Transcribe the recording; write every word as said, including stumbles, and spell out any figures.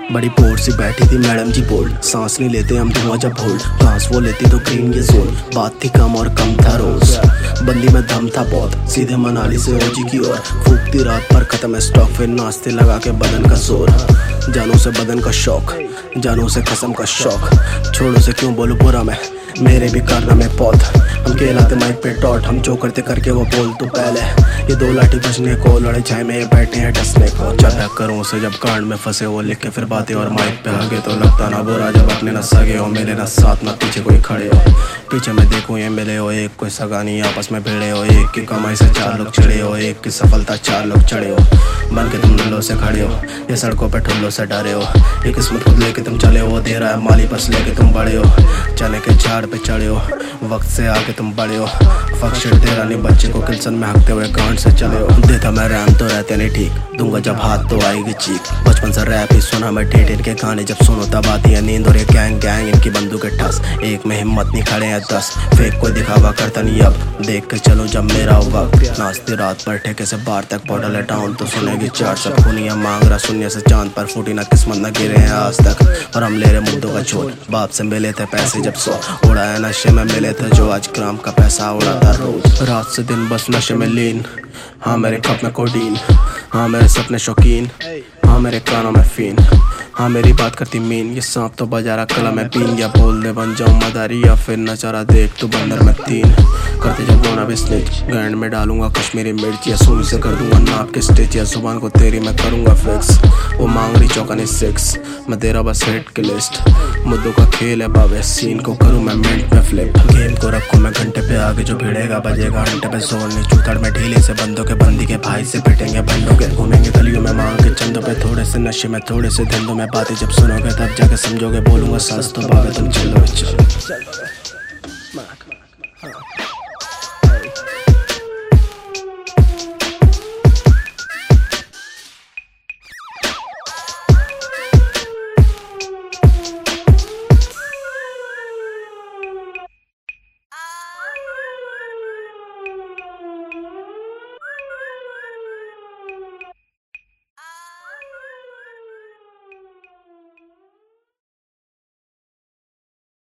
बड़ी पोर सी बैठी थी मैडम जी बोल्ड, सांस नहीं लेते हम धुआं जब होल्ड, घास वो लेती तो ग्रीन ये जोन, बात थी कम और कम था रोज, बंदी में दम था बहुत, सीधे मनाली से ओजी की ओर, फूकती रात पर खत्म है स्टॉक, फिर नाश्ते लगा के बदन का जोर, जानों से बदन का शौक, जानों से कसम का शौक, छोड़ो से क्यों बोलूं बुरा मैं, मेरे भी करना में पौध, हम कहलाते माइक पे टॉट, हम जो करते करके वो बोल तो पहले, ये दो लाठी बचने को, लड़े छाए में बैठे हैं डसने को, जब करूँ से जब कांड में फंसे वो लिख के फिर बातें और माइक पे आगे तो लगता ना बुरा, जब अपने न सगे हो मेरे न साथ न पीछे कोई खड़े हो, पीछे मैं देखूँ ये मिले हो, एक कोई सगा नहीं आपस में भिड़े हो, एक की कमाई से चार लोग चिड़े हो, एक की सफलता चार लोग चढ़े हो, बन के तुम नल्लों से खड़े हो, ये सड़कों पे ठुल्लों से डरे हो, ये किस्मत खुद लेके तुम चले हो, दे रहा है माली बस लेके तुम बड़े हो, चने के झाड़ पे चढ़े हो, वक्त से आगे तुम बड़े हो, फक्शर तेरा नहीं बच्चे को किल्सन में हकते हुए गांड से चले हो, देता मैं रैम तो रहते नहीं ठीक, दूंगा जब हाथ तो आएगी चीख, बचपन से रैप ही सुना मैं टेट इनके गाने, जब सुनो तब आती है नींद और ये गैंग गैंग इनकी बंदूकें ठस, एक में हिम्मत नहीं खड़े हैं दस, फेक कोई दिखावा करता नहीं अब, देख के चलो जब मेरा वक्त, नाचती रात पर ठेके से बाहर तक पौडल टाउन तो सुनेगी चार सब खुनिया मांग रहा शून्य से चांद पर फूटी ना किस्मत न गिरे हैं आज तक, और हम ले रहे मुद्दों का छोड़, बाप से मिले थे पैसे जब सौ उड़ाया नशे में मिले थे जो आज ग्राम का पैसा उड़ाता रोज, रात से दिन बस नशे में लीन, हाँ मेरे कप में कोडीन, हाँ मेरे सपने शौकीन, हाँ मेरे कानों में फीन, हाँ मेरी बात करती मीन, ये सांप तो बजा रहा कला में पीन, या बोल दे बन जाऊँ मदारी या फिर नचारा देख तू बंदर में तीन, करते जब गोना भी स्निच, ग्रैंड में डालूंगा कश्मीरी मिर्च, या सुनी से कर दूंगा नाप के स्टिच, या जुबान को तेरी मैं करूंगा फिक्स, वो मांग रही चौकानी सिक्स, मैं तेरा बस हिट की लिस्ट, मुद्दों का खेल है बाबे, सीन को करूँ मैं मिनट में फ्लिप, गेम को रखूँ मैं घंटे पे आगे, जो भिड़ेगा बजेगा घंटे पे जोर नहीं, चूतड़ में ढीले से बंदों के बंदी के भाई से पिटेंगे बंदों के, घूमेंगे गलियों में मांग के चंदों पे, थोड़े से नशे में थोड़े से धंधों में, बातें जब सुनोगे तब जाके समझोगे, बोलूंगा सांस तो बाबे तुम चलो चलो।